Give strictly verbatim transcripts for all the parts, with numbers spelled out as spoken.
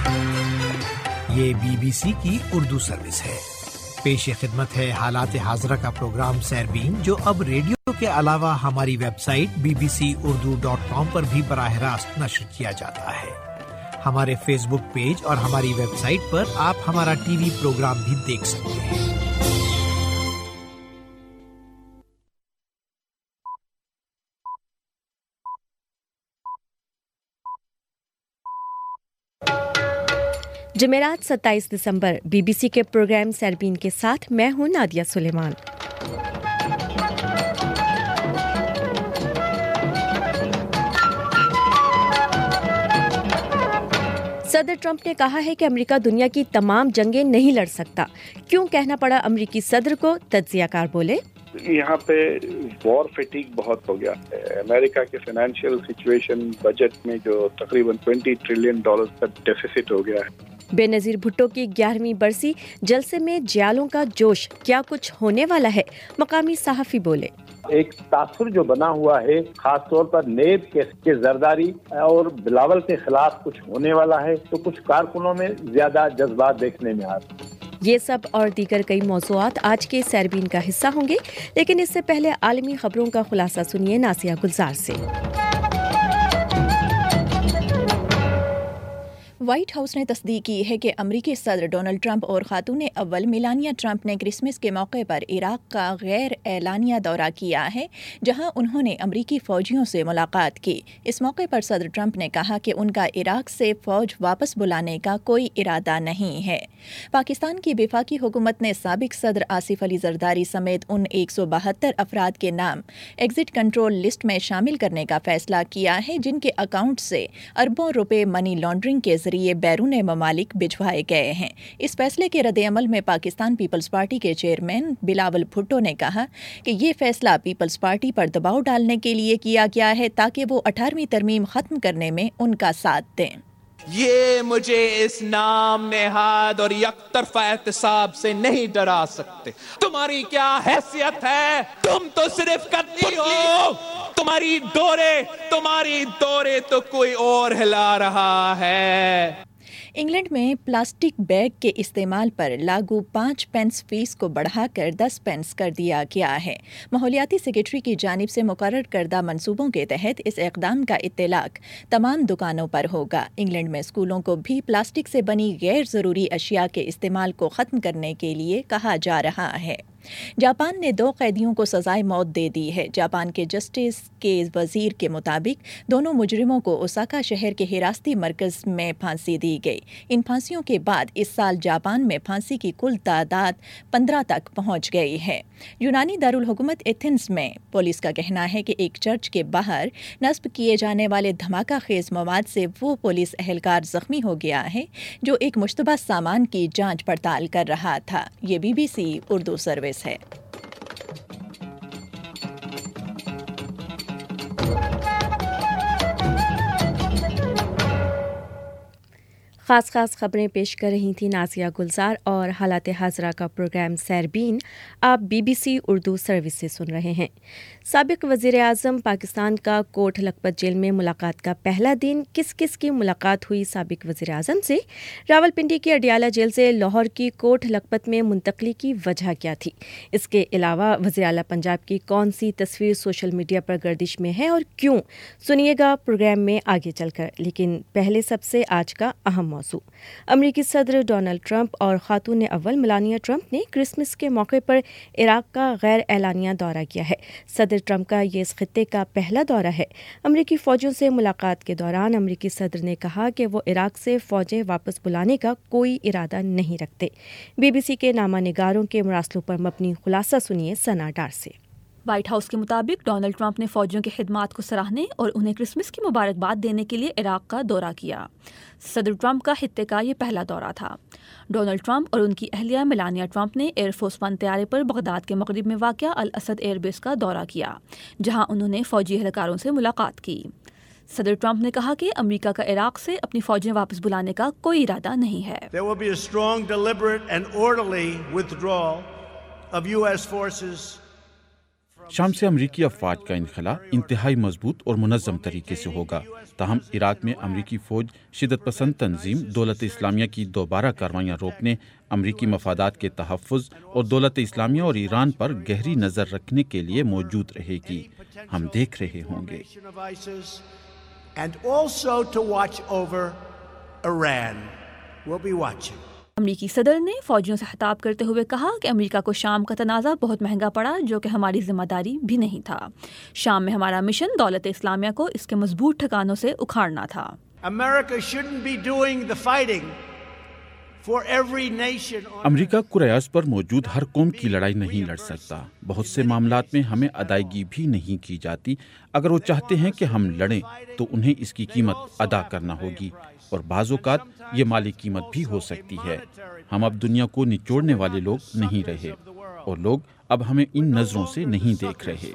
یہ B B سی کی Urdu service ہے۔ پیش خدمت ہے حالات حاضرہ کا پروگرام سیربین، جو اب ریڈیو کے علاوہ ہماری website B B C Urdu dot com پر بھی براہ راست نشر کیا جاتا ہے۔ ہمارے فیس بک پیج اور ہماری ویب سائٹ پر آپ ہمارا ٹی وی پروگرام بھی دیکھ سکتے ہیں۔ جمعرات ستائیس دسمبر بی بی سی کے پروگرام سیربین کے ساتھ میں ہوں نادیہ سلیمان۔ صدر ٹرمپ نے کہا ہے کہ امریکہ دنیا کی تمام جنگیں نہیں لڑ سکتا۔ کیوں کہنا پڑا امریکی صدر کو؟ تجزیہ کار بولے، یہاں پہ وار فیٹیگ بہت ہو گیا ہے۔ امریکہ کے فائنینشیل سچویشن بجٹ میں جو تقریباً بیس ٹریلین ڈالر کا ڈیفیسٹ ہو گیا ہے۔ بے نظیر بھٹو کی گیارہویں برسی جلسے میں جیالوں کا جوش، کیا کچھ ہونے والا ہے؟ مقامی صحافی بولے، ایک تاثر جو بنا ہوا ہے خاص طور پر نیب کے زرداری اور بلاول کے خلاف کچھ ہونے والا ہے، تو کچھ کارکنوں میں زیادہ جذبات دیکھنے میں آ رہے ہیں۔ یہ سب اور دیگر کئی موضوعات آج کے سیربین کا حصہ ہوں گے، لیکن اس سے پہلے عالمی خبروں کا خلاصہ سنیے ناسیہ گلزار سے۔ وائٹ ہاؤس نے تصدیق کی ہے کہ امریکی صدر ڈونلڈ ٹرمپ اور خاتون اول میلانیا ٹرمپ نے کرسمس کے موقع پر عراق کا غیر اعلانیہ دورہ کیا ہے، جہاں انہوں نے امریکی فوجیوں سے ملاقات کی۔ اس موقع پر صدر ٹرمپ نے کہا کہ ان کا عراق سے فوج واپس بلانے کا کوئی ارادہ نہیں ہے۔ پاکستان کی وفاقی حکومت نے سابق صدر آصف علی زرداری سمیت ان ایک سو بہتر افراد کے نام ایگزٹ کنٹرول لسٹ میں شامل کرنے کا فیصلہ کیا ہے، جن کے اکاؤنٹ سے اربوں روپے منی لانڈرنگ کے ذریعے یہ بیرون ممالک بھجوائے گئے ہیں۔ اس فیصلے کے رد عمل میں پاکستان پیپلز پارٹی کے چیئرمین بلاول بھٹو نے کہا کہ یہ فیصلہ پیپلز پارٹی پر دباؤ ڈالنے کے لیے کیا گیا ہے تاکہ وہ اٹھارہویں ترمیم ختم کرنے میں ان کا ساتھ دیں۔ یہ مجھے اس نام نہاد اور یک طرفہ احتساب سے نہیں ڈرا سکتے۔ تمہاری کیا حیثیت ہے؟ تم تو صرف کرتی ہو، تمہاری ڈورے تمہاری ڈورے تو کوئی اور ہلا رہا ہے۔ انگلینڈ میں پلاسٹک بیگ کے استعمال پر لاگو پانچ پینس فیس کو بڑھا کر دس پینس کر دیا گیا ہے۔ ماحولیاتی سیکریٹری کی جانب سے مقرر کردہ منصوبوں کے تحت اس اقدام کا اطلاق تمام دکانوں پر ہوگا۔ انگلینڈ میں اسکولوں کو بھی پلاسٹک سے بنی غیر ضروری اشیاء کے استعمال کو ختم کرنے کے لیے کہا جا رہا ہے۔ جاپان نے دو قیدیوں کو سزائے موت دے دی ہے۔ جاپان کے جسٹس کے وزیر کے مطابق دونوں مجرموں کو اوساکا شہر کے حراستی مرکز میں پھانسی دی گئی۔ ان پھانسیوں کے بعد اس سال جاپان میں پھانسی کی کل تعداد پندرہ تک پہنچ گئی ہے۔ یونانی دارالحکومت ایتھنز میں پولیس کا کہنا ہے کہ ایک چرچ کے باہر نصب کیے جانے والے دھماکہ خیز مواد سے وہ پولیس اہلکار زخمی ہو گیا ہے جو ایک مشتبہ سامان کی جانچ پڑتال کر رہا تھا۔ یہ B B C Urdu service ہے۔ خاص خاص خبریں پیش کر رہی تھیں نازیہ گلزار، اور حالات حاضرہ کا پروگرام سیربین آپ B B C Urdu service سے سن رہے ہیں۔ سابق وزیر اعظم پاکستان کا کوٹ لکھپت جیل میں ملاقات کا پہلا دن، کس کس کی ملاقات ہوئی سابق وزیر اعظم سے؟ راولپنڈی کی اڈیالہ جیل سے لاہور کی کوٹ لکھپت میں منتقلی کی وجہ کیا تھی؟ اس کے علاوہ وزیر اعلیٰ پنجاب کی کون سی تصویر سوشل میڈیا پر گردش میں ہے اور کیوں؟ سنیے گا پروگرام میں آگے چل کر، لیکن پہلے سب سے آج کا اہم موضوع۔ امریکی صدر ڈونلڈ ٹرمپ اور خاتون اول میلانیا ٹرمپ نے کرسمس کے موقع پر عراق کا غیر اعلانیہ دورہ کیا ہے۔ صدر ٹرمپ کا یہ اس خطے کا پہلا دورہ ہے۔ امریکی فوجیوں سے ملاقات کے دوران امریکی صدر نے کہا کہ وہ عراق سے فوجیں واپس بلانے کا کوئی ارادہ نہیں رکھتے۔ بی بی سی کے نامہ نگاروں کے مراسلوں پر مبنی خلاصہ سنیے ثنا ڈار سے۔ وائٹ ہاؤس کے مطابق ڈونلڈ ٹرمپ نے فوجیوں کی خدمات کو سراہنے اور انہیں کرسمس کی مبارکباد دینے کے لیے عراق کا دورہ کیا۔ صدر ٹرمپ کا خطے کا یہ پہلا دورہ تھا۔ ڈونلڈ ٹرمپ اور ان کی اہلیہ میلانیا ٹرمپ نے ایئر فورس ون طیارے پر بغداد کے مغرب میں واقع الاسد ایئر بیس کا دورہ کیا، جہاں انہوں نے فوجی اہلکاروں سے ملاقات کی۔ صدر ٹرمپ نے کہا کہ امریکہ کا عراق سے اپنی فوجیں واپس بلانے کا کوئی ارادہ نہیں ہے۔ There will be a strong, deliberate and orderly withdrawal of U S forces. شام سے امریکی افواج کا انخلا انتہائی مضبوط اور منظم طریقے سے ہوگا. تاہم عراق میں امریکی فوج شدت پسند تنظیم دولت اسلامیہ کی دوبارہ کارروائیاں روکنے، امریکی مفادات کے تحفظ اور دولت اسلامیہ اور ایران پر گہری نظر رکھنے کے لیے موجود رہے گی. ہم دیکھ رہے ہوں گے. امریکی صدر نے فوجیوں سے خطاب کرتے ہوئے کہا کہ امریکہ کو شام کا تنازع بہت مہنگا پڑا، جو کہ ہماری ذمہ داری بھی نہیں تھا. شام میں ہمارا مشن دولت اسلامیہ کو اس کے مضبوط ٹھکانوں سے اکھاڑنا تھا. امریکہ قریاض پر موجود ہر قوم کی لڑائی نہیں لڑ سکتا. بہت سے معاملات میں ہمیں ادائیگی بھی نہیں کی جاتی. اگر وہ چاہتے ہیں کہ ہم لڑیں تو انہیں اس کی قیمت ادا کرنا ہوگی، اور بعض اوقات یہ مالی قیمت بھی ہو سکتی ہے. ہم اب دنیا کو نچوڑنے والے لوگ نہیں رہے، اور لوگ اب ہمیں ان نظروں سے نہیں دیکھ رہے.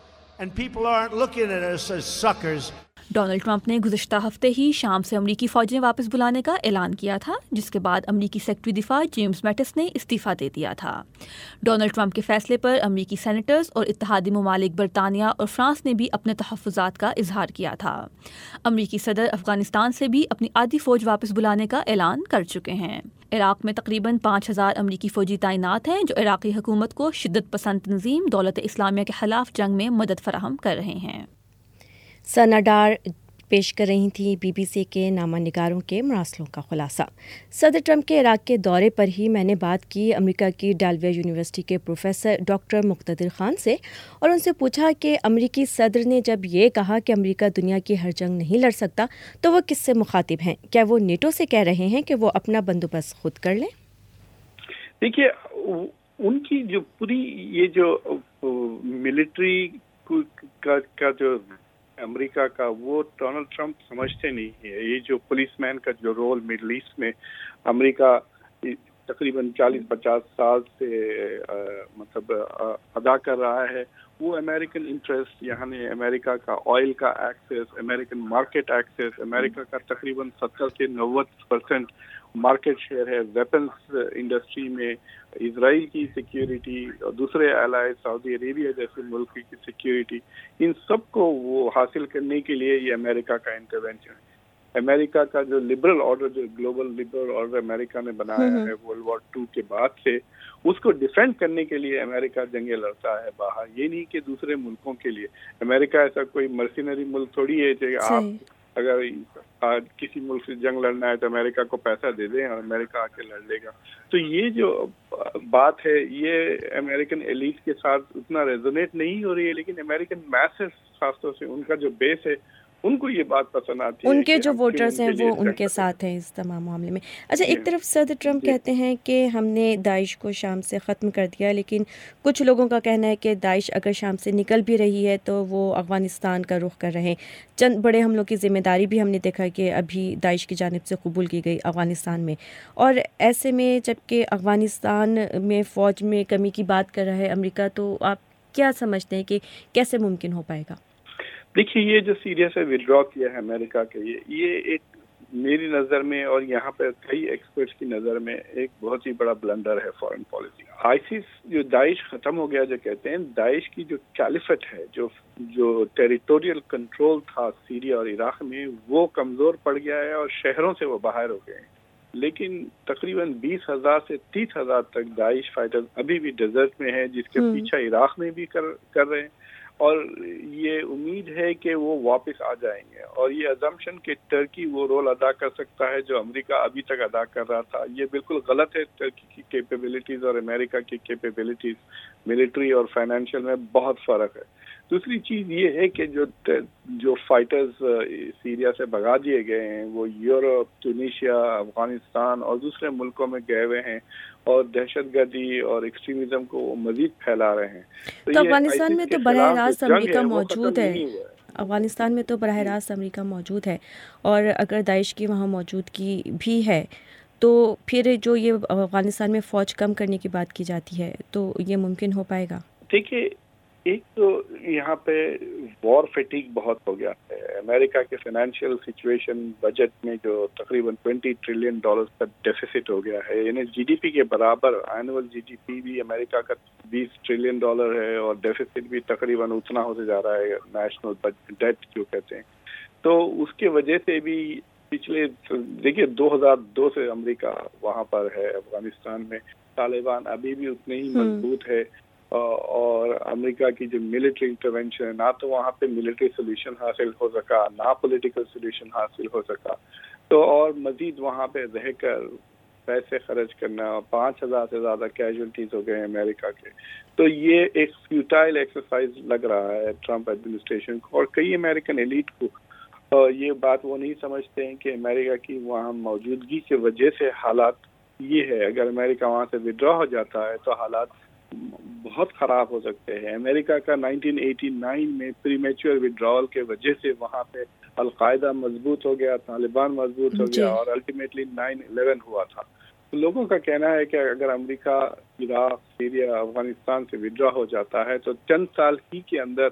ڈونلڈ ٹرمپ نے گزشتہ ہفتے ہی شام سے امریکی فوجیں واپس بلانے کا اعلان کیا تھا، جس کے بعد امریکی سیکرٹری دفاع جیمز میٹس نے استعفیٰ دے دیا تھا. ڈونلڈ ٹرمپ کے فیصلے پر امریکی سینیٹرز اور اتحادی ممالک برطانیہ اور فرانس نے بھی اپنے تحفظات کا اظہار کیا تھا. امریکی صدر افغانستان سے بھی اپنی آدھی فوج واپس بلانے کا اعلان کر چکے ہیں. عراق میں تقریباً پانچ ہزار امریکی فوجی تعینات ہیں، جو عراقی حکومت کو شدت پسند تنظیم دولت اسلامیہ کے خلاف جنگ میں مدد فراہم کر رہے ہیں. ثنا ڈار پیش کر رہی تھیں بی بی سی کے نامہ نگاروں کے مراسلوں کا خلاصہ. صدر ٹرمپ کے عراق کے دورے پر ہی میں نے بات کی امریکہ کی ڈیلویئر یونیورسٹی کے پروفیسر ڈاکٹر مقتدر خان سے، اور ان سے پوچھا کہ امریکی صدر نے جب یہ کہا کہ امریکہ دنیا کی ہر جنگ نہیں لڑ سکتا تو وہ کس سے مخاطب ہیں؟ کیا وہ نیٹو سے کہہ رہے ہیں کہ وہ اپنا بندوبست خود کر لیں؟ دیکھیے، ان کی جو پوری یہ جو ملٹری کا جو امریکہ کا، وہ ڈونلڈ ٹرمپ سمجھتے نہیں ہے. یہ جو پولیس مین کا جو رول مڈل ایسٹ میں امریکہ تقریباً چالیس پچاس سال سے مطلب ادا کر رہا ہے، وہ امریکن انٹرسٹ، یعنی امریکہ کا آئل کا ایکسیس، امریکن مارکیٹ ایکسیس، امریکہ کا تقریباً ستر سے نوے پرسنٹ مارکیٹ شیئر ہے ویپنز انڈسٹری میں، اسرائیل کی سیکیورٹی اور دوسرے الائے سعودی عربیہ جیسے ملک کی سیکیورٹی، ان سب کو وہ حاصل کرنے کے لیے یہ امریکہ کا انٹرونشن ہے. امریکہ کا جو لبرل آرڈر، جو گلوبل لبرل آرڈر امریکہ نے بنایا ہے ورلڈ وار ٹو کے بعد سے، اس کو ڈیفینڈ کرنے کے لیے امریکہ جنگیں لڑتا ہے باہر. یہ نہیں کہ دوسرے ملکوں کے لیے. امریکہ ایسا کوئی مرسینری ملک تھوڑی ہے کہ آپ اگر کسی ملک سے جنگ لڑنا ہے تو امریکہ کو پیسہ دے دیں اور امریکہ آ کے لڑ لے گا. تو یہ جو بات ہے یہ امریکن ایلیٹ کے ساتھ اتنا ریزونیٹ نہیں ہو رہی ہے، لیکن امریکن میسز خاص طور سے ان کا جو بیس ہے ان کو یہ بات پسند آتی ہے. ان کے جو ووٹرز ہیں وہ ان کے ساتھ ہیں اس تمام معاملے میں. اچھا، ایک طرف صدر ٹرمپ کہتے ہیں کہ ہم نے داعش کو شام سے ختم کر دیا، لیکن کچھ لوگوں کا کہنا ہے کہ داعش اگر شام سے نکل بھی رہی ہے تو وہ افغانستان کا رخ کر رہے ہیں. چند بڑے حملوں کی ذمہ داری بھی ہم نے دیکھا کہ ابھی داعش کی جانب سے قبول کی گئی افغانستان میں، اور ایسے میں جب کہ افغانستان میں فوج میں کمی کی بات کر رہا ہے امریکہ، تو آپ کیا سمجھتے ہیں کہ کیسے ممکن ہو پائے گا؟ دیکھیے، یہ جو سیریا سے ودرا کیا ہے امریکہ کے، یہ ایک میری نظر میں اور یہاں پہ کئی ایکسپرٹس کی نظر میں ایک بہت ہی بڑا بلنڈر ہے فارن پالیسی. آئیسس جو داعش ختم ہو گیا جو کہتے ہیں، داعش کی جو کیلیفٹ ہے، جو جو ٹیریٹوریل کنٹرول تھا سیریا اور عراق میں، وہ کمزور پڑ گیا ہے اور شہروں سے وہ باہر ہو گئے ہیں. لیکن تقریباً بیس ہزار سے تیس ہزار تک داعش فائٹر ابھی بھی ڈیزرٹ میں ہیں، جس کے پیچھے عراق میں بھی کر کر رہے ہیں، اور یہ امید ہے کہ وہ واپس آ جائیں گے. اور یہ ازمپشن کہ ٹرکی وہ رول ادا کر سکتا ہے جو امریکہ ابھی تک ادا کر رہا تھا، یہ بالکل غلط ہے. ٹرکی کی کیپیبلٹیز اور امریکہ کی کیپیبلٹیز ملٹری اور فائنینشیل میں بہت فرق ہے. دوسری چیز یہ ہے کہ جو جو فائٹرز سیریا سے بھگا دیے گئے ہیں وہ یورپ، ٹونیشیا، افغانستان اور دوسرے ملکوں میں گئے ہوئے ہیں اور دہشت گردی اور ایکسٹریمزم کو مزید پھیلا رہے ہیں. تو افغانستان میں تو براہ راست امریکہ موجود ہے افغانستان میں تو براہ راست امریکہ موجود ہے اور اگر داعش کی وہاں موجودگی بھی ہے تو پھر جو یہ افغانستان میں فوج کم کرنے کی بات کی جاتی ہے تو یہ ممکن ہو پائے گا؟ دیکھیے، ایک تو یہاں پہ وار فیٹیگ بہت ہو گیا ہے. امریکہ کے فائنینشیل سچویشن بجٹ میں جو تقریباً ٹوینٹی ٹریلین ڈالرز کا ڈیفیسٹ ہو گیا ہے, یعنی جی ڈی پی کے برابر اینول جی ڈی پی بھی امریکہ کا بیس ٹریلین ڈالر ہے اور ڈیفیسٹ بھی تقریباً اتنا ہوتے جا رہا ہے, نیشنل ڈیٹ جو کہتے ہیں. تو اس کی وجہ سے بھی پچھلے دیکھیے دو ہزار دو سے امریکہ وہاں پر ہے. افغانستان میں طالبان ابھی بھی اتنے ہی مضبوط ہے, اور امریکہ کی جو ملٹری انٹرونشن ہے, نہ تو وہاں پہ ملٹری سولوشن حاصل ہو سکا, نہ پولیٹیکل سولوشن حاصل ہو سکا. تو اور مزید وہاں پہ رہ کر پیسے خرچ کرنا, پانچ ہزار سے زیادہ کیجولٹیز ہو گئے ہیں امریکہ کے. تو یہ ایک فیوٹائل ایکسرسائز لگ رہا ہے ٹرمپ ایڈمنسٹریشن کو, اور کئی امریکن ایلیٹ کو. یہ بات وہ نہیں سمجھتے ہیں کہ امریکہ کی وہاں موجودگی کی وجہ سے حالات یہ ہے, اگر امریکہ وہاں سے ودرا ہو جاتا ہے تو حالات بہت خراب ہو سکتے ہیں. امریکہ کا نائنٹین ایٹی نائن میں پری میچور ودرال کے وجہ سے وہاں پہ القاعدہ مضبوط ہو گیا, طالبان مضبوط ہو گیا, اور الٹیمیٹلی نائن الیون ہوا تھا. لوگوں کا کہنا ہے کہ اگر امریکہ عراق, سیریا, افغانستان سے ودرا ہو جاتا ہے تو چند سال ہی کے اندر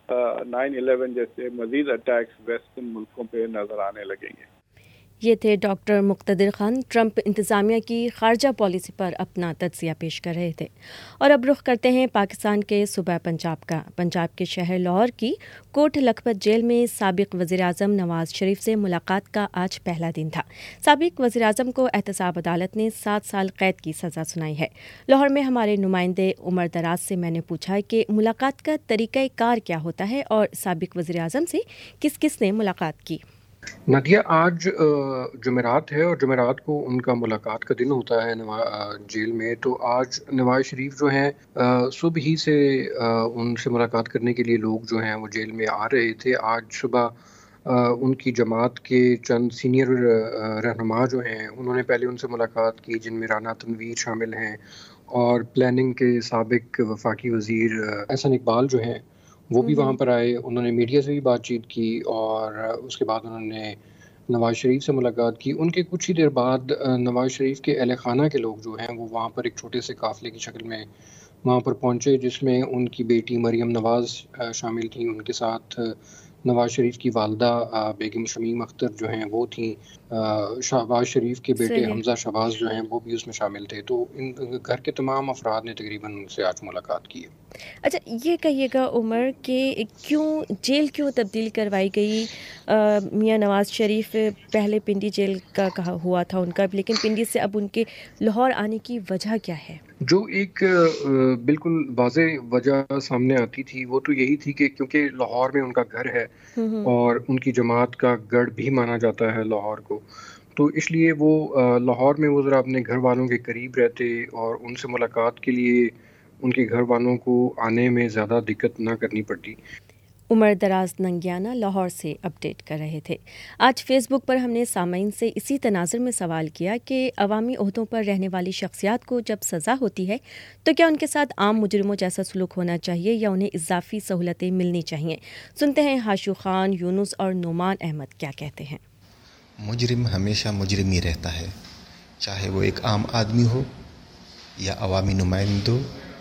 نائن الیون جیسے مزید اٹیکس ویسٹرن ملکوں پہ نظر آنے لگیں گے. یہ تھے ڈاکٹر مقتدر خان, ٹرمپ انتظامیہ کی خارجہ پالیسی پر اپنا تجزیہ پیش کر رہے تھے. اور اب رخ کرتے ہیں پاکستان کے صوبہ پنجاب کا. پنجاب کے شہر لاہور کی کوٹ لکھپت جیل میں سابق وزیراعظم نواز شریف سے ملاقات کا آج پہلا دن تھا. سابق وزیراعظم کو احتساب عدالت نے سات سال قید کی سزا سنائی ہے. لاہور میں ہمارے نمائندے عمر دراز سے میں نے پوچھا کہ ملاقات کا طریقہ کار کیا ہوتا ہے اور سابق وزیراعظم سے کس کس نے ملاقات کی. نادیہ, آج جمعرات ہے اور جمعرات کو ان کا ملاقات کا دن ہوتا ہے جیل میں. تو آج نواز شریف جو ہیں صبح ہی سے ان سے ملاقات کرنے کے لیے لوگ جو ہیں وہ جیل میں آ رہے تھے. آج صبح ان کی جماعت کے چند سینئر رہنما جو ہیں انہوں نے پہلے ان سے ملاقات کی, جن میں رانا تنویر شامل ہیں, اور پلاننگ کے سابق وفاقی وزیر احسن اقبال جو ہیں وہ بھی وہاں پر آئے. انہوں نے میڈیا سے بھی بات چیت کی اور اس کے بعد انہوں نے نواز شریف سے ملاقات کی. ان کے کچھ ہی دیر بعد نواز شریف کے اہل خانہ کے لوگ جو ہیں وہ وہاں پر ایک چھوٹے سے قافلے کی شکل میں وہاں پر پہنچے, جس میں ان کی بیٹی مریم نواز شامل تھیں. ان کے ساتھ نواز شریف کی والدہ بیگم شمیم اختر جو ہیں وہ تھیں. شہباز شریف کے بیٹے حمزہ شہباز جو ہیں وہ بھی اس میں شامل تھے. تو ان گھر کے تمام افراد نے تقریباً ان سے آج ملاقات کی ہے. اچھا, یہ کہیے گا عمر کہ کیوں جیل کیوں تبدیل کروائی گئی؟ میاں نواز شریف پہلے پنڈی جیل کا کہا ہوا تھا ان کا, لیکن پنڈی سے اب ان کے لاہور آنے کی وجہ کیا ہے؟ جو ایک بالکل واضح وجہ سامنے آتی تھی وہ تو یہی تھی کہ کیونکہ لاہور میں ان کا گھر ہے اور ان کی جماعت کا گڑھ بھی مانا جاتا ہے لاہور کو, تو اس لیے وہ لاہور میں وہ ذرا اپنے گھر والوں کے قریب رہتے اور ان سے ملاقات کے لیے ان کے گھر والوں کو آنے میں زیادہ دقت نہ کرنی پڑتی. عمر دراز ننگیانہ لاہور سے اپڈیٹ کر رہے تھے. آج فیس بک پر ہم نے سامعین سے اسی تناظر میں سوال کیا کہ عوامی عہدوں پر رہنے والی شخصیات کو جب سزا ہوتی ہے تو کیا ان کے ساتھ عام مجرموں جیسا سلوک ہونا چاہیے یا انہیں اضافی سہولتیں ملنی چاہیے؟ سنتے ہیں ہاشو خان, یونس اور نعمان احمد کیا کہتے ہیں. مجرم ہمیشہ مجرم ہی رہتا ہے, چاہے وہ ایک عام آدمی ہو یا عوامی نمائندہ.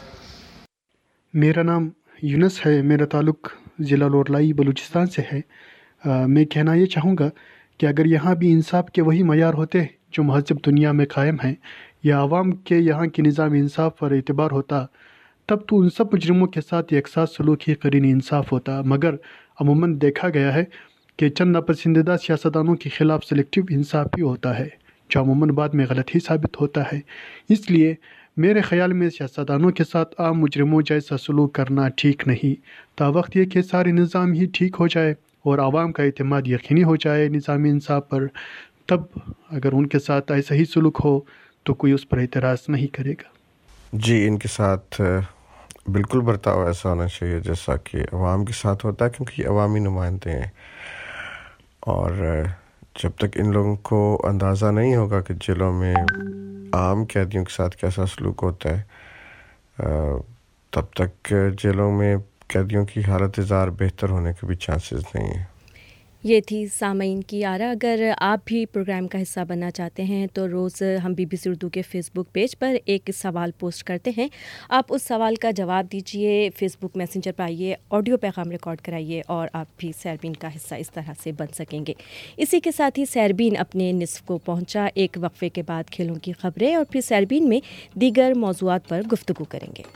میرا نام یونس ہے, میرا تعلق ضلع لوٹلائی بلوچستان سے ہے. آ, میں کہنا یہ چاہوں گا کہ اگر یہاں بھی انصاف کے وہی معیار ہوتے جو مہذب دنیا میں قائم ہیں, یا عوام کے یہاں کی نظام انصاف پر اعتبار ہوتا, تب تو ان سب مجرموں کے ساتھ ایک ساتھ سلوک ہی قرین انصاف ہوتا. مگر عموماً دیکھا گیا ہے کہ چند ناپسندیدہ سیاستدانوں کے خلاف سلیکٹیو انصاف ہی ہوتا ہے, جو عموماً بعد میں غلط ہی ثابت ہوتا ہے. اس لیے میرے خیال میں سیاستدانوں کے ساتھ عام مجرموں جیسا سلوک کرنا ٹھیک نہیں. تا وقت یہ کہ سارے نظام ہی ٹھیک ہو جائے اور عوام کا اعتماد یقینی ہو جائے نظامی انصاف پر, تب اگر ان کے ساتھ ایسا ہی سلوک ہو تو کوئی اس پر اعتراض نہیں کرے گا. جی, ان کے ساتھ بالکل برتاؤ ایسا ہونا چاہیے جیسا کہ عوام کے ساتھ ہوتا ہے, کیونکہ یہ عوامی نمائندے ہیں. اور جب تک ان لوگوں کو اندازہ نہیں ہوگا کہ جیلوں میں عام قیدیوں کے ساتھ کیسا سلوک ہوتا ہے, تب تک جیلوں میں قیدیوں کی حالت زار بہتر ہونے کے بھی چانسز نہیں ہیں. یہ تھی سامعین کی آرا۔ اگر آپ بھی پروگرام کا حصہ بننا چاہتے ہیں تو روز ہم بی بی سی اردو کے فیس بک پیج پر ایک سوال پوسٹ کرتے ہیں، آپ اس سوال کا جواب دیجئے، فیس بک میسنجر پر آئیے، آڈیو پیغام ریکارڈ کرائیے اور آپ بھی سیربین کا حصہ اس طرح سے بن سکیں گے۔ اسی کے ساتھ ہی سیربین اپنے نصف کو پہنچا، ایک وقفے کے بعد کھیلوں کی خبریں اور پھر سیربین میں دیگر موضوعات پر گفتگو کریں گے۔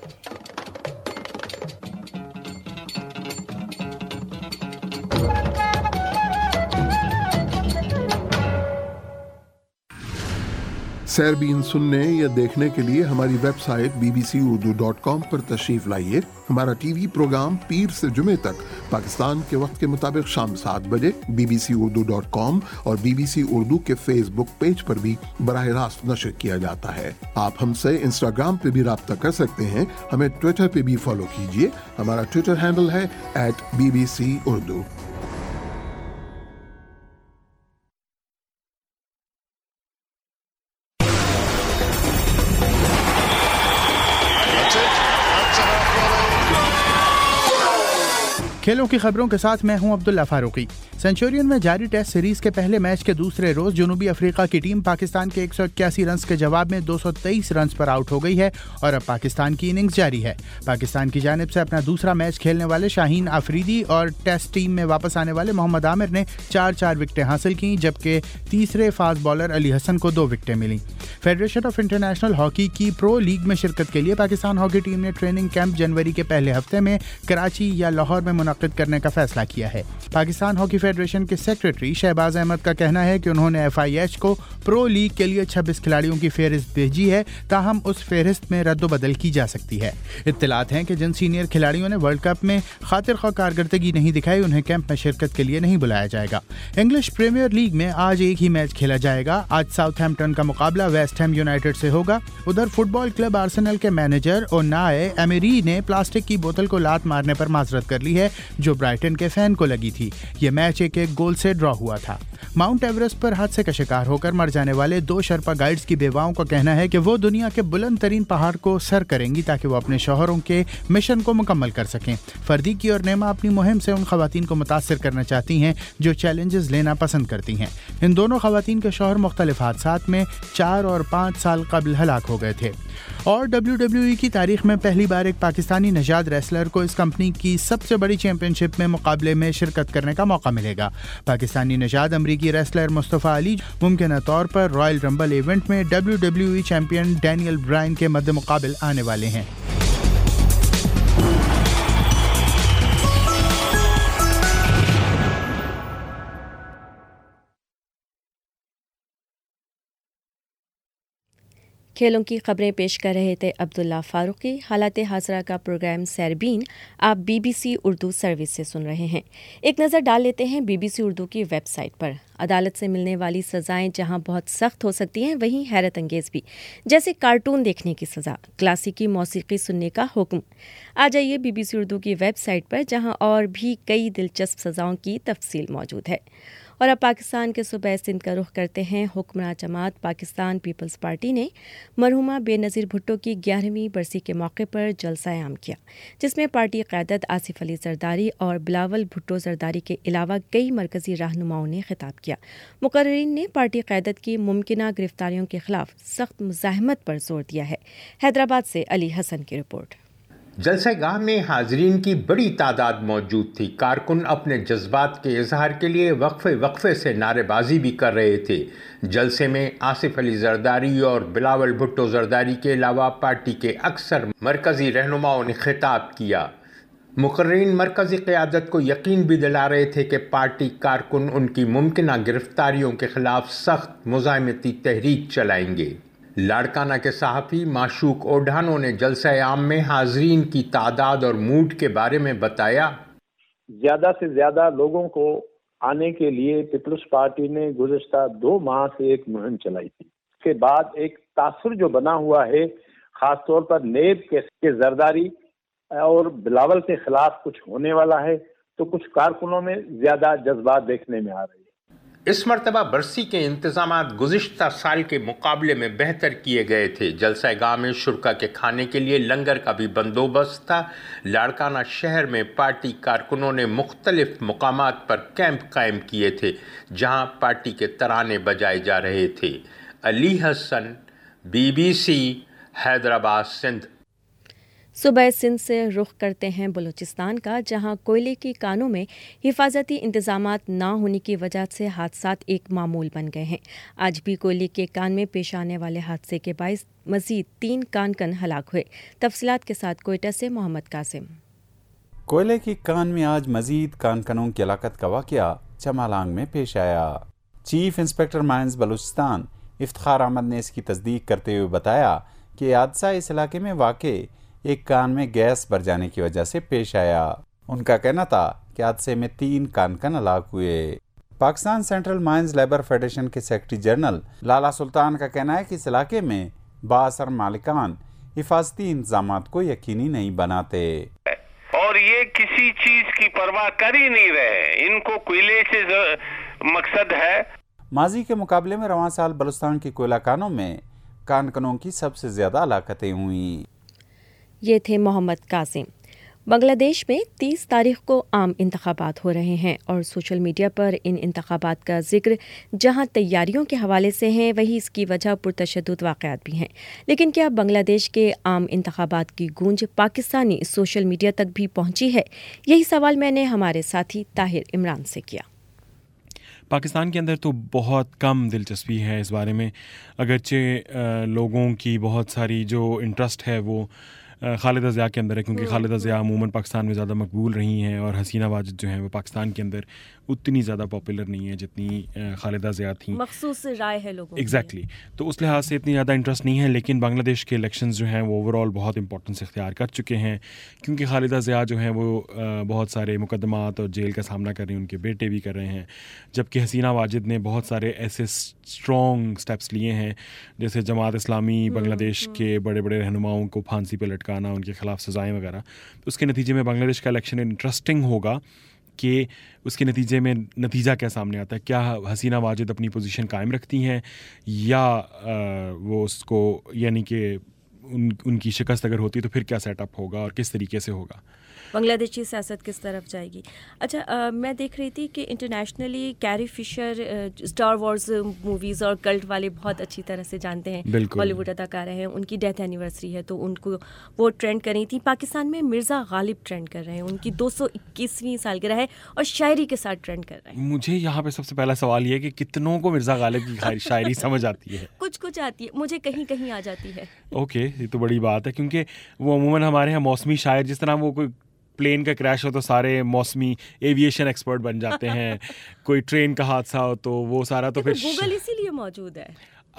سیربین سننے یا دیکھنے کے لیے ہماری website B B C Urdu dot com پر تشریف لائیے۔ ہمارا ٹی وی پروگرام پیر سے جمعے تک پاکستان کے وقت کے مطابق شام سات بجے B B C Urdu dot com اور بی بی سی اردو کے فیس بک پیج پر بھی براہ راست نشر کیا جاتا ہے۔ آپ ہم سے انسٹاگرام پہ بھی رابطہ کر سکتے ہیں، ہمیں ٹویٹر پہ بھی فالو کیجیے، ہمارا ٹویٹر ہینڈل ہے at B B C Urdu. کھیلوں کی خبروں کے ساتھ میں ہوں عبداللہ فاروقی۔ سینچورین میں جاری ٹیسٹ سیریز کے پہلے میچ کے دوسرے روز جنوبی افریقہ کی ٹیم پاکستان کے ایک سو اکیاسی رنز کے جواب میں دو سو تیئیس رنز پر آؤٹ ہو گئی ہے اور اب پاکستان کی اننگز جاری ہے۔ پاکستان کی جانب سے اپنا دوسرا میچ کھیلنے والے شاہین آفریدی اور ٹیسٹ ٹیم میں واپس آنے والے محمد عامر نے چار چار وکٹیں حاصل کیں، جبکہ تیسرے فاسٹ بالر علی حسن کو دو وکٹیں ملیں۔ فیڈریشن آف انٹرنیشنل ہاکی کی پرو لیگ میں شرکت کے لیے پاکستان ہاکی ٹیم نے ٹریننگ کیمپ جنوری کے پہلے ہفتے میں کراچی یا لاہور میں منعقد کرنے کا فیصلہ کیا ہے۔ پاکستان ہاکی فیڈریشن کے سیکریٹری شہباز احمد کا کہنا ہے کہ انہوں نے ایف آئی ایچ کو پرو لیگ کے لیے چھبیس کھلاڑیوں کی فہرست بھیجی ہے، تاہم اس فہرست میں رد و بدل کی جا سکتی ہے۔ اطلاعات ہیں کہ جن سینئر کھلاڑیوں نے ورلڈ کپ میں خاطر خواہ کارکردگی نہیں دکھائی انہیں کیمپ میں شرکت کے لیے نہیں بلایا جائے گا۔ انگلش پریمیئر لیگ میں آج ایک ہی میچ کھیلا جائے گا۔ آج ساؤتھ ہیمپٹن کا مقابلہ ویسٹ ہیم یونائیٹڈ سے ہوگا۔ ادھر فٹ بال کلب آرسنل کے مینیجر اونائے ایمری نے پلاسٹک کی بوتل کو لات مارنے پر معذرت کر لی ہے جو برائٹن کے فین کو لگی تھی۔ یہ میچ ایک ایک گول سے ڈرا ہوا تھا۔ ماؤنٹ ایورسٹ پر حادثے کا شکار ہو کر مر جانے والے دو شرپا گائیڈز کی بیواؤں کا کہنا ہے کہ وہ دنیا کے بلند ترین پہاڑ کو سر کریں گی تاکہ وہ اپنے شوہروں کے مشن کو مکمل کر سکیں۔ فردی کی اور نیما اپنی مہم سے ان خواتین کو متاثر کرنا چاہتی ہیں جو چیلنجز لینا پسند کرتی ہیں۔ ان دونوں خواتین کے شوہر مختلف حادثات میں چار اور پانچ سال قبل ہلاک ہو گئے تھے۔ اور ڈبلیو ڈبلیو ای کی تاریخ میں پہلی بار ایک پاکستانی نژاد ریسلر کو اس کمپنی کی سب سے بڑی چیمپئن شپ میں مقابلے میں شرکت کرنے کا موقع ملے گا۔ پاکستانی نژاد امریکی ریسلر مصطفیٰ علی ممکنہ طور پر رائل رمبل ایونٹ میں W W E champion Daniel Bryan کے مد مقابل آنے والے ہیں۔ کھیلوں کی خبریں پیش کر رہے تھے عبداللہ فاروقی۔ حالات حاضرہ کا پروگرام سیربین آپ B B C Urdu service سے سن رہے ہیں۔ ایک نظر ڈال لیتے ہیں بی بی سی اردو کی ویب سائٹ پر۔ عدالت سے ملنے والی سزائیں جہاں بہت سخت ہو سکتی ہیں وہیں حیرت انگیز بھی، جیسے کارٹون دیکھنے کی سزا، کلاسیکی موسیقی سننے کا حکم۔ آ جائیے بی بی سی اردو کی ویب سائٹ پر جہاں اور بھی کئی دلچسپ سزاؤں کی تفصیل موجود ہے۔ اور اب پاکستان کے صوبہ سندھ کا رخ کرتے ہیں۔ حکمراں جماعت پاکستان پیپلز پارٹی نے مرحومہ بے نظیر بھٹو کی گیارہویں برسی کے موقع پر جلسہ عام کیا، جس میں پارٹی قیادت آصف علی زرداری اور بلاول بھٹو زرداری کے علاوہ کئی مرکزی رہنماؤں نے خطاب کیا۔ مقررین نے پارٹی قیادت کی ممکنہ گرفتاریوں کے خلاف سخت مزاحمت پر زور دیا ہے۔ حیدرآباد سے علی حسن کی رپورٹ۔ جلسہ گاہ میں حاضرین کی بڑی تعداد موجود تھی۔ کارکن اپنے جذبات کے اظہار کے لیے وقفے وقفے سے نعرے بازی بھی کر رہے تھے۔ جلسے میں آصف علی زرداری اور بلاول بھٹو زرداری کے علاوہ پارٹی کے اکثر مرکزی رہنماؤں نے خطاب کیا۔ مقررین مرکزی قیادت کو یقین بھی دلا رہے تھے کہ پارٹی کارکن ان کی ممکنہ گرفتاریوں کے خلاف سخت مزاحمتی تحریک چلائیں گے۔ لاڑکانہ کے صحافی معشوق اوڈھانو نے جلسہ عام میں حاضرین کی تعداد اور موڈ کے بارے میں بتایا۔ زیادہ سے زیادہ لوگوں کو آنے کے لیے پیپلز پارٹی نے گزشتہ دو ماہ سے ایک مہم چلائی تھی۔ اس کے بعد ایک تاثر جو بنا ہوا ہے خاص طور پر نیب کے زرداری اور بلاول کے خلاف کچھ ہونے والا ہے، تو کچھ کارکنوں میں زیادہ جذبات دیکھنے میں آ رہے ہیں۔ اس مرتبہ برسی کے انتظامات گزشتہ سال کے مقابلے میں بہتر کیے گئے تھے۔ جلسہ گاہ میں شرکا کے کھانے کے لیے لنگر کا بھی بندوبست تھا۔ لاڑکانہ شہر میں پارٹی کارکنوں نے مختلف مقامات پر کیمپ قائم کیے تھے جہاں پارٹی کے ترانے بجائے جا رہے تھے۔ Ali Hassan, B B C, Hyderabad, Sindh. صوبہ سندھ سے رخ کرتے ہیں بلوچستان کا، جہاں کوئلے کی کانوں میں حفاظتی انتظامات نہ ہونے کی وجہ سے حادثات ایک معمول بن گئے ہیں۔ آج بھی کوئلے کے کان میں پیش آنے والے حادثے کے باعث مزید تین کان کن ہلاک ہوئے۔ تفصیلات کے ساتھ کوئٹہ سے محمد قاسم۔ کوئلے کی کان میں آج مزید کان کنوں کی ہلاکت کا واقعہ چمالانگ میں پیش آیا۔ Chief inspector mines Balochistan Iftikhar Ahmed نے اس کی تصدیق کرتے ہوئے بتایا کہ حادثہ اس علاقے میں واقع ایک کان میں گیس بھر جانے کی وجہ سے پیش آیا۔ ان کا کہنا تھا کہ حادثے میں تین کان کن ہلاک ہوئے۔ Pakistan central mines labour federation کے سیکرٹری جنرل لالا سلطان کا کہنا ہے کہ اس علاقے میں بااثر مالکان حفاظتی انتظامات کو یقینی نہیں بناتے اور یہ کسی چیز کی پرواہ کر ہی نہیں رہے۔ ان کو کوئلے سے مقصد ہے۔ ماضی کے مقابلے میں رواں سال بلوچستان کے کوئلہ کانوں میں کان کنوں کی سب سے زیادہ ہلاکتیں ہوئیں۔ یہ تھے محمد قاسم۔ بنگلہ دیش میں تیس تاریخ کو عام انتخابات ہو رہے ہیں اور سوشل میڈیا پر ان انتخابات کا ذکر جہاں تیاریوں کے حوالے سے ہیں، وہی اس کی وجہ پرتشدد واقعات بھی ہیں۔ لیکن کیا بنگلہ دیش کے عام انتخابات کی گونج پاکستانی سوشل میڈیا تک بھی پہنچی ہے؟ یہی سوال میں نے ہمارے ساتھی طاہر عمران سے کیا۔ پاکستان کے اندر تو بہت کم دلچسپی ہے اس بارے میں، اگرچہ لوگوں کی بہت ساری جو انٹرسٹ ہے وہ خالدہ ضیاء کے اندر ہے، کیونکہ خالدہ ضیاء عموماً پاکستان میں زیادہ مقبول رہی ہیں، اور حسینہ واجد جو ہیں وہ پاکستان کے اندر اتنی زیادہ پاپولر نہیں ہے جتنی خالدہ ضیاء تھیں۔ مخصوص رائے ہے لوگوں کی۔ ایگزیکٹلی، تو اس لحاظ سے اتنی زیادہ انٹرسٹ نہیں ہے، لیکن بنگلہ دیش کے الیکشنز جو ہیں وہ اوور آل بہت امپورٹنس اختیار کر چکے ہیں، کیونکہ خالدہ ضیاء جو ہیں وہ بہت سارے مقدمات اور جیل کا سامنا کر رہی ہیں، ان کے بیٹے بھی کر رہے ہیں، جبکہ حسینہ واجد نے بہت سارے ایسے اسٹرانگ اسٹیپس لیے ہیں، جیسے جماعت اسلامی بنگلہ دیش کے بڑے بڑے رہنماؤں کو پھانسی پہ لٹکانا، ان کے خلاف سزائیں وغیرہ۔ اس کے نتیجے میں بنگلہ دیش کا الیکشن انٹرسٹنگ ہوگا کہ اس کے نتیجے میں نتیجہ کیا سامنے آتا ہے، کیا حسینہ واجد اپنی پوزیشن قائم رکھتی ہیں یا وہ اس کو، یعنی کہ ان ان کی شکست اگر ہوتی ہے تو پھر کیا سیٹ اپ ہوگا اور کس طریقے سے ہوگا، بنگلہ دیشی سیاست کس طرف جائے گی۔ اچھا، میں دیکھ رہی تھی کہ internationally Carrie Fisher Star Wars movies اور کلٹ والے بہت اچھی طرح سے جانتے ہیں، بالی ووڈ اداکارہ ہیں، ان کی ڈیتھ اینیورسری ہے تو ان کو وہ ٹرینڈ کر رہی تھی۔ پاکستان میں مرزا غالب ٹرینڈ کر رہے ہیں، ان کی دو سو اکیسویں سالگرہ ہے اور شاعری کے ساتھ ٹرینڈ کر رہے ہیں۔ مجھے یہاں پہ سب سے پہلا سوال یہ ہے کہ کتنوں کو مرزا غالب کی شاعری سمجھ آتی ہے؟ کچھ کچھ آتی ہے، مجھے کہیں کہیں آ جاتی ہے۔ اوکے، یہ تو بڑی بات ہے، کیونکہ وہ عموماً ہمارے یہاں موسمی شاعر، جس طرح وہ کوئی پلین کا کریش ہو تو سارے موسمی ایویشن ایکسپرٹ بن جاتے ہیں، کوئی ٹرین کا حادثہ ہو تو وہ سارا تو پھر گوگل اسی لیے موجود ہے۔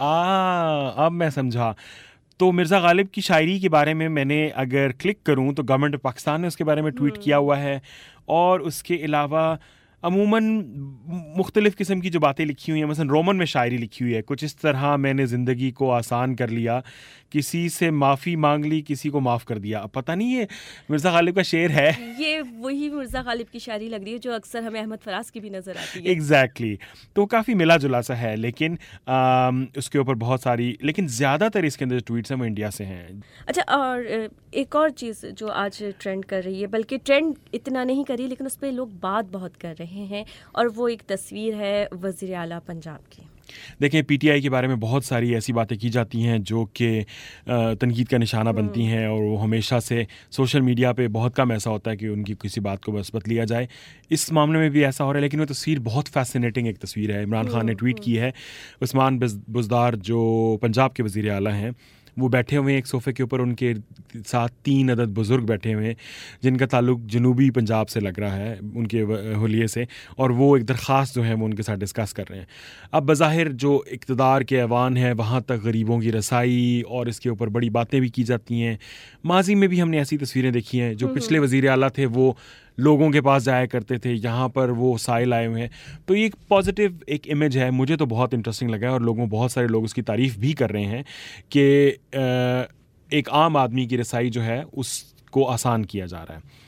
آ اب میں سمجھا۔ تو مرزا غالب کی شاعری کے بارے میں میں نے اگر کلک کروں تو گورنمنٹ آف پاکستان نے اس کے بارے میں ٹویٹ کیا ہوا ہے، اور اس کے علاوہ عموماً مختلف قسم کی جو باتیں لکھی ہوئی ہیں، مثلا رومن میں شاعری لکھی ہوئی ہے کچھ اس طرح: میں نے زندگی کو آسان کر لیا، کسی سے معافی مانگ لی، کسی کو معاف کر دیا۔ اب پتہ نہیں یہ مرزا غالب کا شعر ہے، یہ وہی مرزا غالب کی شاعری لگ رہی ہے جو اکثر ہمیں احمد فراز کی بھی نظر آتی ہے۔ ایگزیکٹلی، تو کافی ملا جلا سا ہے، لیکن اس کے اوپر بہت ساری، لیکن زیادہ تر اس کے اندر ٹویٹس ہیں وہ انڈیا سے ہیں۔ اچھا، اور ایک اور چیز جو آج ٹرینڈ کر رہی ہے، بلکہ ٹرینڈ اتنا نہیں کر رہی لیکن اس پہ لوگ بات بہت کر رہے ہیں، اور وہ ایک تصویر ہے وزیر اعلیٰ پنجاب کی۔ دیکھیں، پی ٹی آئی کے بارے میں بہت ساری ایسی باتیں کی جاتی ہیں جو کہ تنقید کا نشانہ بنتی ہیں، اور وہ ہمیشہ سے سوشل میڈیا پہ بہت کم ایسا ہوتا ہے کہ ان کی کسی بات کو مثبت لیا جائے۔ اس معاملے میں بھی ایسا ہو رہا ہے، لیکن وہ تصویر بہت فیسینیٹنگ ایک تصویر ہے۔ عمران خان نے ٹویٹ کی ہے، عثمان بزدار جو پنجاب کے وزیر اعلیٰ ہیں، وہ بیٹھے ہوئے ہیں ایک صوفے کے اوپر، ان کے ساتھ تین عدد بزرگ بیٹھے ہوئے ہیں جن کا تعلق جنوبی پنجاب سے لگ رہا ہے، ان کے حلیے سے، اور وہ ایک درخواست جو ہے وہ ان کے ساتھ ڈسکس کر رہے ہیں۔ اب بظاہر جو اقتدار کے ایوان ہے وہاں تک غریبوں کی رسائی اور اس کے اوپر بڑی باتیں بھی کی جاتی ہیں۔ ماضی میں بھی ہم نے ایسی تصویریں دیکھی ہیں، جو پچھلے وزیر اعلیٰ تھے وہ لوگوں کے پاس جایا کرتے تھے، یہاں پر وہ سائل آئے ہوئے ہیں، تو یہ ایک پازیٹیو ایک امیج ہے۔ مجھے تو بہت انٹرسٹنگ لگا ہے، اور لوگوں بہت سارے لوگ اس کی تعریف بھی کر رہے ہیں کہ ایک عام آدمی کی رسائی جو ہے اس کو آسان کیا جا رہا ہے۔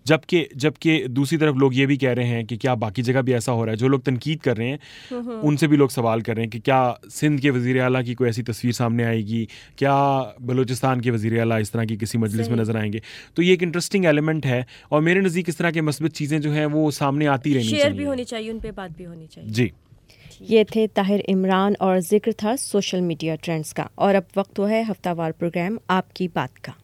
جبکہ جبکہ دوسری طرف لوگ یہ بھی کہہ رہے ہیں کہ کیا باقی جگہ بھی ایسا ہو رہا ہے. جو لوگ تنقید کر رہے ہیں ان سے بھی لوگ سوال کر رہے ہیں کہ کیا سندھ کے وزیر اعلیٰ کی کوئی ایسی تصویر سامنے آئے گی, کیا بلوچستان کے وزیر اعلیٰ اس طرح کی کسی مجلس میں نظر آئیں گے. تو یہ ایک انٹرسٹنگ ایلیمنٹ ہے اور میرے نزدیک اس طرح کے مثبت چیزیں جو ہیں وہ سامنے آتی رہنی چاہیے, شیئر بھی ہونی چاہیے, ان پہ بات بھی ہونی چاہیے. جی یہ تھے طاہر عمران اور ذکر تھا سوشل میڈیا ٹرینڈز کا. اور اب وقت ہوا ہے ہفتہ وار پروگرام آپ کی بات کا.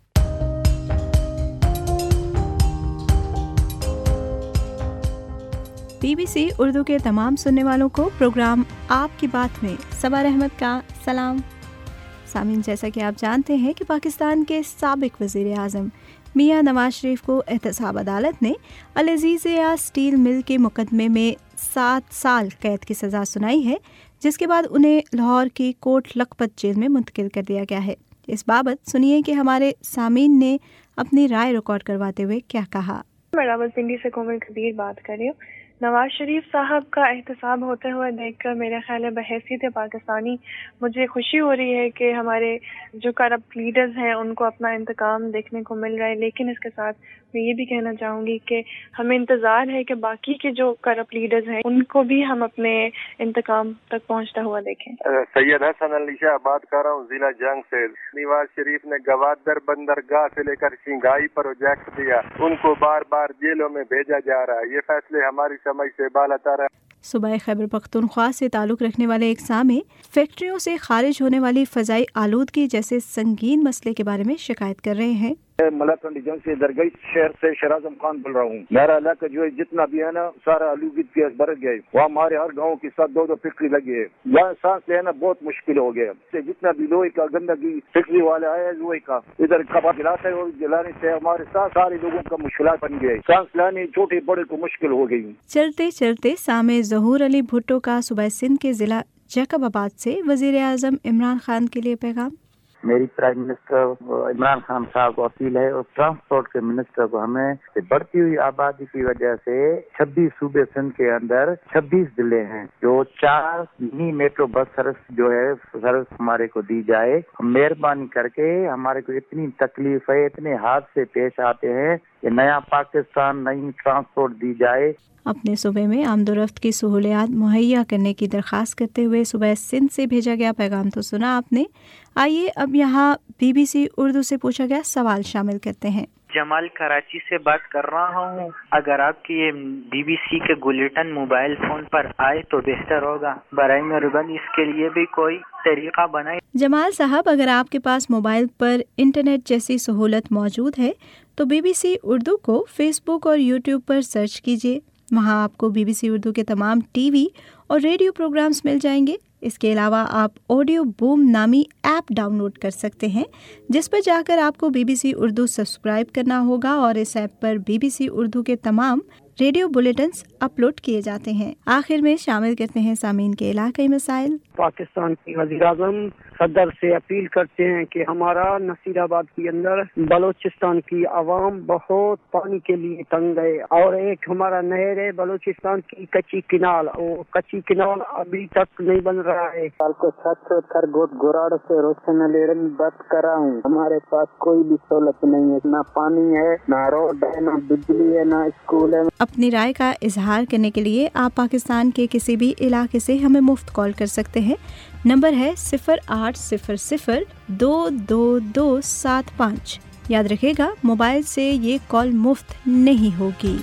بی بی سی اردو کے تمام سننے والوں کو پروگرام آپ کی بات میں صبا احمد کا سلام. سامعین, جیسا کہ آپ جانتے ہیں کہ پاکستان کے سابق وزیر اعظم میاں نواز شریف کو احتساب عدالت نے العزیزیہ اسٹیل مل کے مقدمے میں سات سال قید کی سزا سنائی ہے, جس کے بعد انہیں لاہور کی کوٹ لکھپت جیل میں منتقل کر دیا گیا ہے. اس بابت سنیے کہ ہمارے سامعین نے اپنی رائے ریکارڈ کرواتے ہوئے کیا کہا. میں راولپنڈی سے کومل کبیر بات کر رہی ہوں. نواز شریف صاحب کا احتساب ہوتے ہوئے دیکھ کر میرے خیال ہے بحیثیت پاکستانی مجھے خوشی ہو رہی ہے کہ ہمارے جو کرپٹ لیڈرز ہیں ان کو اپنا انتقام دیکھنے کو مل رہا ہے. لیکن اس کے ساتھ میں یہ بھی کہنا چاہوں گی کہ ہمیں انتظار ہے کہ باقی کے جو کرپٹ لیڈرز ہیں ان کو بھی ہم اپنے انتقام تک پہنچتا ہوا دیکھیں. سید حسن علی شاہ بات کر رہا ہوں ضلع جنگ سے. نواز شریف نے گوادر بندرگاہ سے لے کر شنگھائی پروجیکٹ دیا, ان کو بار بار جیلوں میں بھیجا جا رہا ہے. یہ فیصلے ہماری سمجھ سے بالاتر ہے. صوبہ خیبر پختونخوا سے تعلق رکھنے والے ایک سامع فیکٹریوں سے خارج ہونے والی فضائی آلودگی جیسے سنگین مسئلے کے بارے میں شکایت کر رہے ہیں. ملاکنڈی جنگ سے درگئی شہر سے شہرازم خان بول رہا ہوں. میرا علاقہ جو ہے جتنا بھی ہے نا سارا آلودگی کے بھر گیا ہے. وہاں ہمارے ہر گاؤں کے ساتھ دو دو فیکٹری لگی ہے. یہاں سانس لینا بہت مشکل ہو گیا. جتنا بھی لوہے کا گندگی فیکٹری والے آئے لوہے کا ادھر کباب جلاتے ہیں, جلانے سے ہمارے ساتھ سارے لوگوں کا مشکلات بن گئے. سانس لینے چھوٹے بڑے کو مشکل ہو گئی. چلتے چلتے سامع ظہور علی بھٹو کا صوبہ سندھ کے ضلع جیکب آباد سے وزیر اعظم عمران خان کے لیے پیغام. میری پرائم منسٹر عمران خان صاحب کو اپیل ہے اور ٹرانسپورٹ کے منسٹر کو ہمیں بڑھتی ہوئی آبادی کی وجہ سے چھبیس صوبے سندھ کے اندر چھبیس ضلع ہیں جو چار منی میٹرو بس سروس جو ہے سروس ہمارے کو دی جائے. مہربانی کر کے ہمارے کو اتنی تکلیف ہے, اتنے حادثے پیش آتے ہیں کہ نیا پاکستان نئی ٹرانسپورٹ دی جائے. اپنے صوبے میں آمد و رفت کی سہولیات مہیا کرنے کی درخواست کرتے ہوئے صوبہ سندھ سے بھیجا گیا پیغام تو سنا آپ نے. آئیے اب یہاں بی بی سی اردو سے پوچھا گیا سوال شامل کرتے ہیں. جمال کراچی سے بات کر رہا ہوں. اگر آپ کی یہ بی بی سی کے بلیٹن موبائل فون پر آئے تو بہتر ہوگا. برائے مہربانی اس کے لیے بھی کوئی طریقہ بنائے. جمال صاحب, اگر آپ کے پاس موبائل پر انٹرنیٹ جیسی سہولت موجود ہے تو بی بی سی اردو کو فیس بک اور یوٹیوب پر سرچ کیجیے. وہاں آپ کو بی بی سی اردو کے تمام ٹی وی اور ریڈیو پروگرامز مل جائیں گے. اس کے علاوہ آپ آڈیو بوم نامی ایپ ڈاؤن لوڈ کر سکتے ہیں, جس پر جا کر آپ کو B B C Urdu subscribe کرنا ہوگا اور اس ایپ پر بی بی سی اردو کے تمام ریڈیو بلیٹنز اپلوڈ کیے جاتے ہیں. آخر میں شامل کرتے ہیں سامعین کے علاقائی مسائل. پاکستان کی وزیر اعظم صدر سے اپیل کرتے ہیں کہ ہمارا نصیر آباد کے اندر بلوچستان کی عوام بہت پانی کے لیے تنگ ہے, اور ایک ہمارا نہر ہے بلوچستان کی کچی کنال, اور کچی کنال ابھی تک نہیں بن رہا ہے. سال کو سات سو تھر گوٹ گوراڑ سے روشن لیرن بات کر رہا ہوں. ہمارے پاس کوئی بھی سہولت نہیں ہے, نہ پانی ہے, نہ روڈ ہے, نہ بجلی ہے, نہ اسکول ہے. اپنی رائے کا اظہار کرنے کے لیے آپ پاکستان کے کسی بھی علاقے سے ہمیں مفت کال کر سکتے ہیں. نمبر ہے صفر آٹھ صفر صفر دو دو دو سات پانچ. یاد رکھے گا, موبائل سے یہ کال مفت نہیں ہوگی.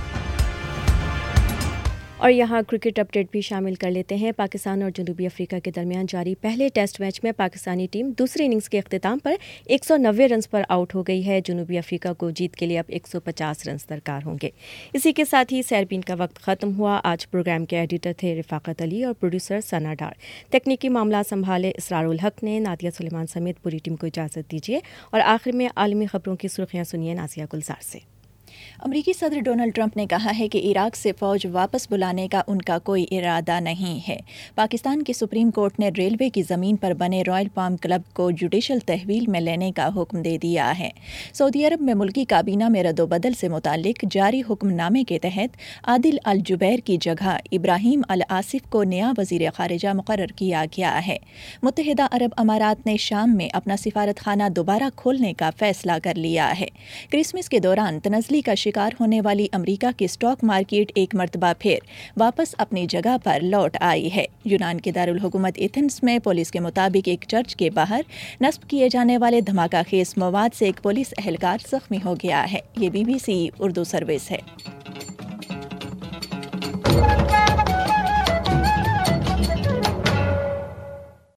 اور یہاں کرکٹ اپ ڈیٹ بھی شامل کر لیتے ہیں. پاکستان اور جنوبی افریقہ کے درمیان جاری پہلے ٹیسٹ میچ میں پاکستانی ٹیم دوسری اننگز کے اختتام پر ایک سو نوے رنز پر آؤٹ ہو گئی ہے. جنوبی افریقہ کو جیت کے لیے اب ایک سو پچاس رنز درکار ہوں گے. اسی کے ساتھ ہی سیربین کا وقت ختم ہوا. آج پروگرام کے ایڈیٹر تھے رفاقت علی اور پروڈیوسر ثنا ڈار. تکنیکی معاملات سنبھالے اسرار الحق نے. نادیہ سلیمان سمیت پوری ٹیم کو اجازت دیجیے. اور آخر میں عالمی خبروں کی سرخیاں سنیے نازیہ گلزار سے. امریکی صدر ڈونلڈ ٹرمپ نے کہا ہے کہ عراق سے فوج واپس بلانے کا ان کا کوئی ارادہ نہیں ہے. پاکستان کی سپریم کورٹ نے ریلوے کی زمین پر بنے رائل پام کلب کو جوڈیشل تحویل میں لینے کا حکم دے دیا ہے. سعودی عرب میں ملکی کابینہ میں رد و بدل سے متعلق جاری حکم نامے کے تحت عادل الجبیر کی جگہ ابراہیم الآصف کو نیا وزیر خارجہ مقرر کیا گیا ہے. متحدہ عرب امارات نے شام میں اپنا سفارت خانہ دوبارہ کھولنے کا فیصلہ کر لیا ہے. کرسمس کے دوران تنزلی کا शिकार होने वाली अमेरिका की स्टॉक मार्केट एक मरतबा फिर वापस अपनी जगह पर लौट आई है। यूनान के दारुल हुकूमत एथेंस में पुलिस के मुताबिक एक चर्च के बाहर नस्ब किए जाने वाले धमाका खेज मवाद से एक पुलिस एहलकार जख्मी हो गया है। ये बीबीसी उर्दू सर्विस है।